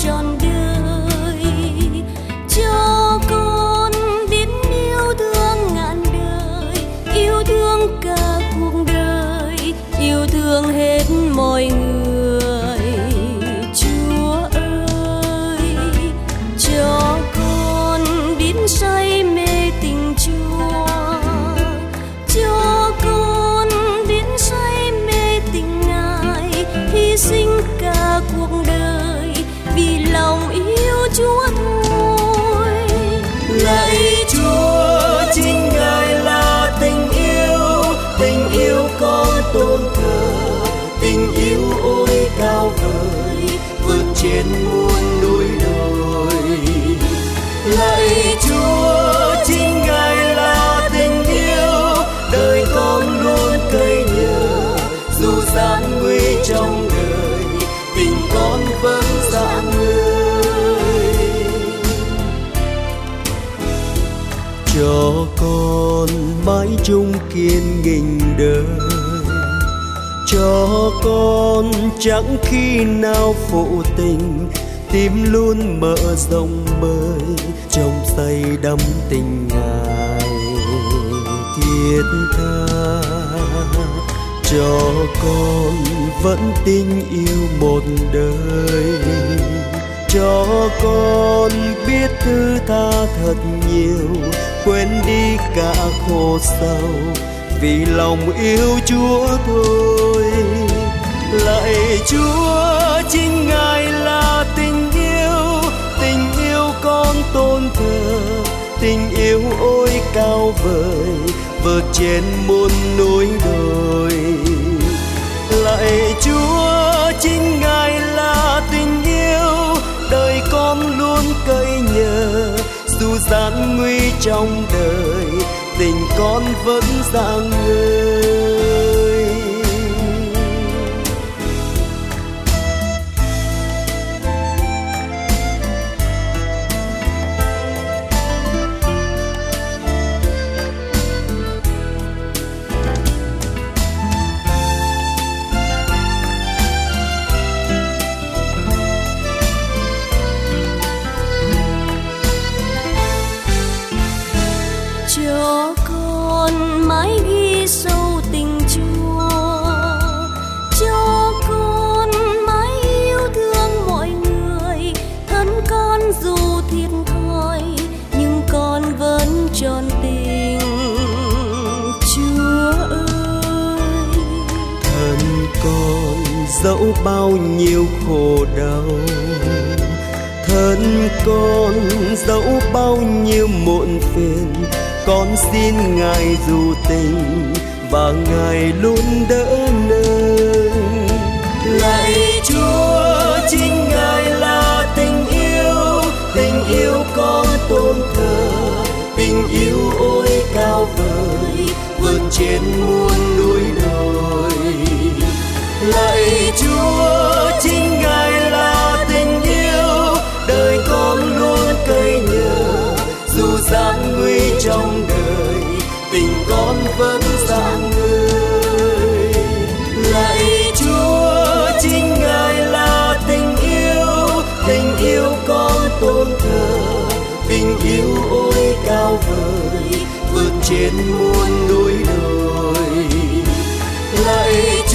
trọn đời, cho con biết yêu thương ngàn đời, yêu thương cả cuộc đời, yêu thương hết mọi người. Chúa ơi, cho con biết say mê tình Chúa, cho con biết say mê tình Ngài, hy sinh cả cuộc đời vì lòng yêu Chúa thôi. Lạy Chúa, chính Ngài là tình yêu con tôn thờ, tình yêu ôi cao vời vượt trên muôn núi đồi. Lạy Chúa, chính Ngài là tình yêu, đời con luôn cậy nhờ, dù gian nguy trong đời, tình con vẫn rạng ngời. Cho con mãi chung kiên nghinh đời, cho con chẳng khi nào phụ tình, tim luôn mở rộng mới trong say đắm tình Ngài thiết tha. Cho con vẫn tin yêu một đời, cho con biết thứ tha thật nhiều, quên đi cả khổ sầu vì lòng yêu Chúa thôi. Lạy Chúa, chính Ngài là tình yêu con tôn thờ, tình yêu ôi cao vời vượt trên muôn núi đồi. Lạy Chúa, chính Ngài là tình yêu, đời con luôn cậy nhờ, dù gian nguy trong đời, tình con vẫn rạng ngời. Cho con mãi ghi sâu tình Chúa, cho con mãi yêu thương mọi người, thân con dù thiệt thòi nhưng con vẫn trọn tình Chúa ơi. Thân con dẫu bao nhiêu khổ đau, thân con dẫu bao nhiêu muộn phiền, con xin Ngài dù tình và Ngài luôn đỡ nâng. Lạy Chúa, chính Ngài là tình yêu con tôn thờ, tình yêu ôi cao vời vượt trên muôn núi đồi. Lạy Chúa, chính Ngài là tình yêu, đời con luôn cậy nhờ, dù gian nguy trong đời, tình con vẫn rạng ngời. Lạy Chúa, chính Ngài là tình yêu con tôn thờ, tình yêu ôi cao vời vượt trên muôn núi đồi. Lạy